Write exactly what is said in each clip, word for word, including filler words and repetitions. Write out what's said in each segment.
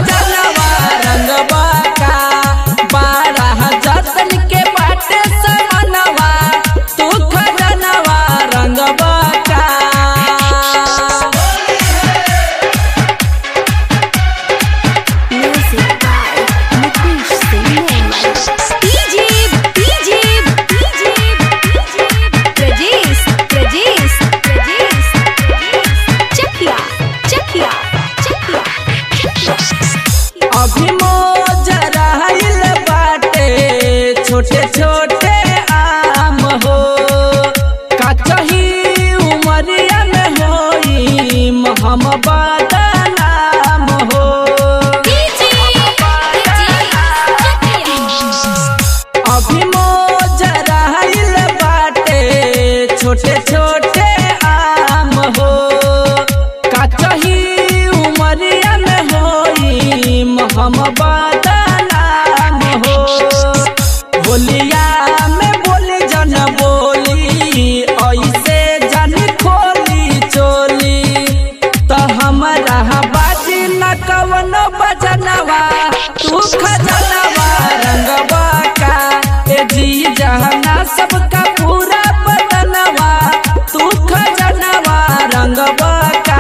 खजनवा रंगवा का बारह जतन के बाटे समनवा तू खजनवा रंगवा का। अभी मोजरा हिल बाटे छोटे छोटे आम हो कचही उमरिया में होई हम बदनाम हो। अभी मोजरा हिल बाटे छोटे छोटे आम हो कचही उमरिया में होई हम बदनाम हो। बोलिया में बोली जन बोली ऐसे जन खोली चोली तो हमारा बाजी न कवन बजनवा तू खजनवा रंगवा का। ए जी जहना सबका पूरा बदनवा तू खजनवा रंगवा का।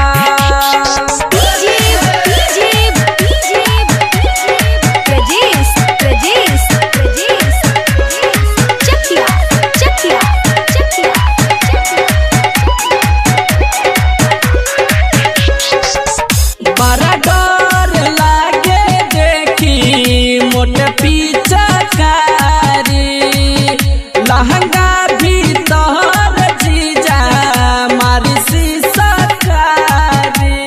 बड़ा डर लागे देखी मोट पीछा कारी लहंगा भीतर जीजा मारी शीशा कारी।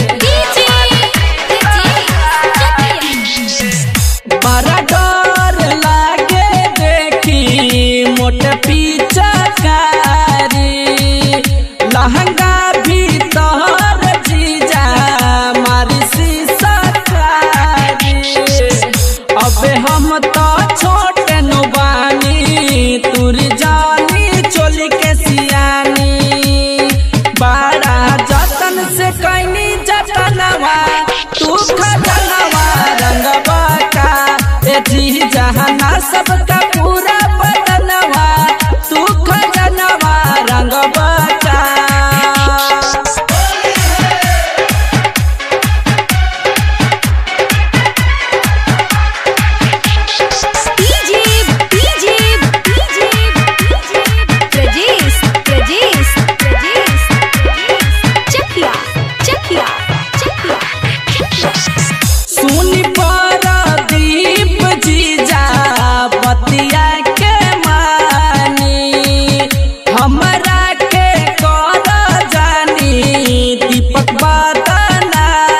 बड़ा डर लागे देखी मोट पीछा कारी लहंगा भीतर जीजा मारी शीशा कारी। अबे हम तो छोटे नुबानी तुर जानी चोली के सियानी बड़ा जतन से कैनी जतनवा तू खजनवा रंगवा का। ए जी जहना सबका पूरा बदनवा तू खजनवा रंगवा का। सुनी परदीप जीजा बतिया के मानी हमरा के कर जानी दीपक बदनामी।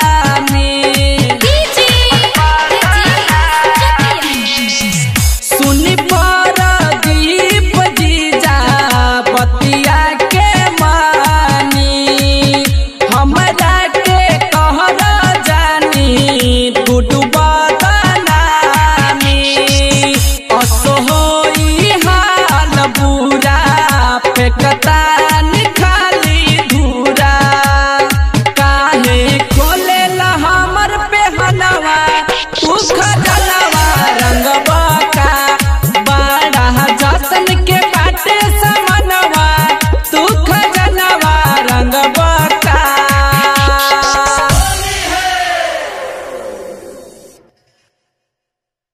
सुनी परदीप जीजा बतिया के मानी हमरा के कहर जानी गुडू बदनामी। असो होई हाल बुरा फेकता